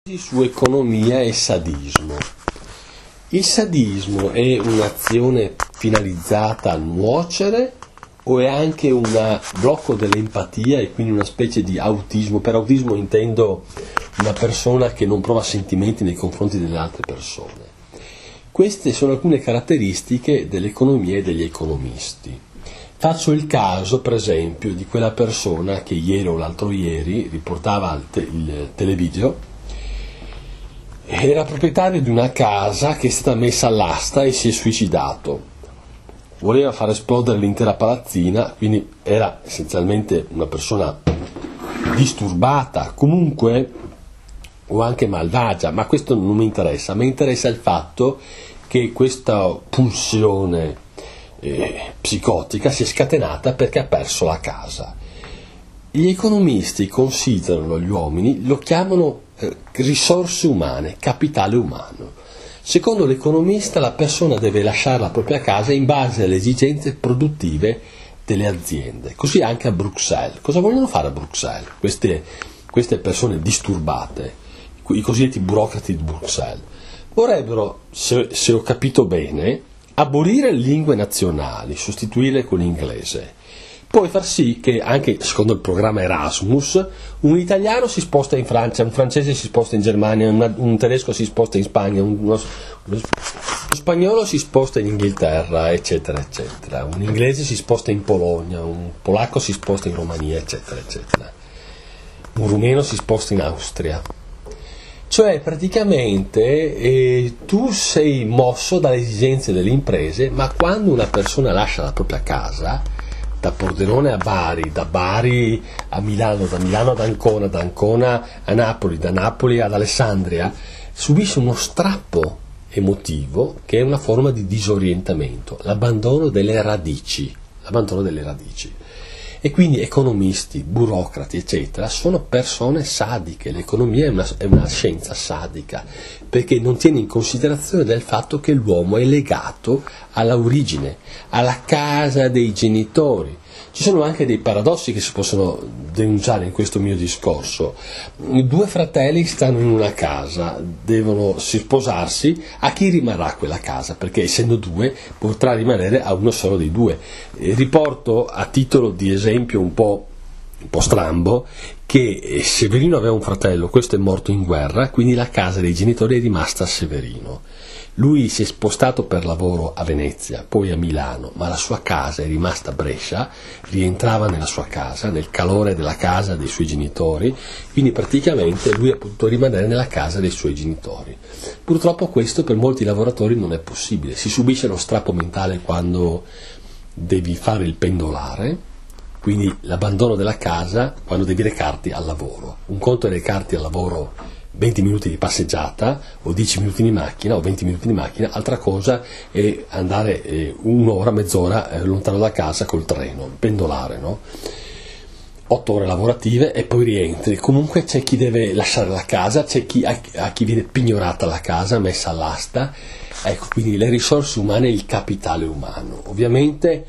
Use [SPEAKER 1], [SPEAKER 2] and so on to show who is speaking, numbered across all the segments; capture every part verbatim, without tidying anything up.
[SPEAKER 1] Su economia e sadismo. Il sadismo è un'azione finalizzata a nuocere o è anche un blocco dell'empatia e quindi una specie di autismo? Per autismo intendo una persona che non prova sentimenti nei confronti delle altre persone. Queste sono alcune caratteristiche dell'economia e degli economisti. Faccio il caso, per esempio, di quella persona che ieri o l'altro ieri riportava il, te- il televideo. Era proprietario di una casa che è stata messa all'asta e si è suicidato. Voleva far esplodere l'intera palazzina, quindi era essenzialmente una persona disturbata, comunque o anche malvagia, ma questo non mi interessa. Mi interessa il fatto che questa pulsione eh, psicotica si è scatenata perché ha perso la casa. Gli economisti considerano gli uomini, lo chiamano eh, risorse umane, capitale umano. Secondo l'economista la persona deve lasciare la propria casa in base alle esigenze produttive delle aziende. Così anche a Bruxelles. Cosa vogliono fare a Bruxelles? Queste, queste persone disturbate, i cosiddetti burocrati di Bruxelles, vorrebbero, se, se ho capito bene, abolire le lingue nazionali, sostituirle con l'inglese. Poi far sì che, anche secondo il programma Erasmus, un italiano si sposta in Francia, un francese si sposta in Germania, una, un tedesco si sposta in Spagna, un, uno, uno spagnolo si sposta in Inghilterra, eccetera, eccetera. Un inglese si sposta in Polonia, un polacco si sposta in Romania, eccetera, eccetera. Un rumeno si sposta in Austria. Cioè, praticamente, eh, tu sei mosso dalle esigenze delle imprese, ma quando una persona lascia la propria casa, da Pordenone a Bari, da Bari a Milano, da Milano ad Ancona, da Ancona a Napoli, da Napoli ad Alessandria, subisce uno strappo emotivo che è una forma di disorientamento, l'abbandono delle radici, l'abbandono delle radici. E quindi economisti, burocrati, eccetera, sono persone sadiche. L'economia è una, è una scienza sadica, perché non tiene in considerazione del fatto che l'uomo è legato alla origine, alla casa dei genitori. Ci sono anche dei paradossi che si possono denunciare in questo mio discorso. Due fratelli stanno in una casa, devono sposarsi, a chi rimarrà quella casa? Perché essendo due potrà rimanere a uno solo dei due. E riporto a titolo di esempio un po', un po' strambo che Severino aveva un fratello, questo è morto in guerra, quindi la casa dei genitori è rimasta a Severino. Lui si è spostato per lavoro a Venezia, poi a Milano, ma la sua casa è rimasta a Brescia, rientrava nella sua casa, nel calore della casa dei suoi genitori, quindi praticamente lui ha potuto rimanere nella casa dei suoi genitori. Purtroppo questo per molti lavoratori non è possibile, si subisce lo strappo mentale quando devi fare il pendolare, quindi l'abbandono della casa quando devi recarti al lavoro. Un conto è recarti al lavoro venti minuti di passeggiata o dieci minuti di macchina o venti minuti di macchina, altra cosa è andare eh, un'ora, mezz'ora eh, lontano da casa col treno, pendolare, no? Otto ore lavorative e poi rientri. Comunque c'è chi deve lasciare la casa, c'è chi, a, a chi viene pignorata la casa, messa all'asta. Ecco, quindi le risorse umane e il capitale umano. Ovviamente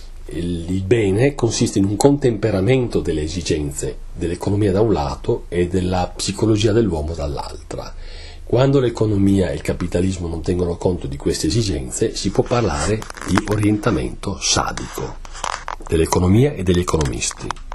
[SPEAKER 1] il bene consiste in un contemperamento delle esigenze dell'economia da un lato e della psicologia dell'uomo dall'altra. Quando l'economia e il capitalismo non tengono conto di queste esigenze, si può parlare di orientamento sadico dell'economia e degli economisti.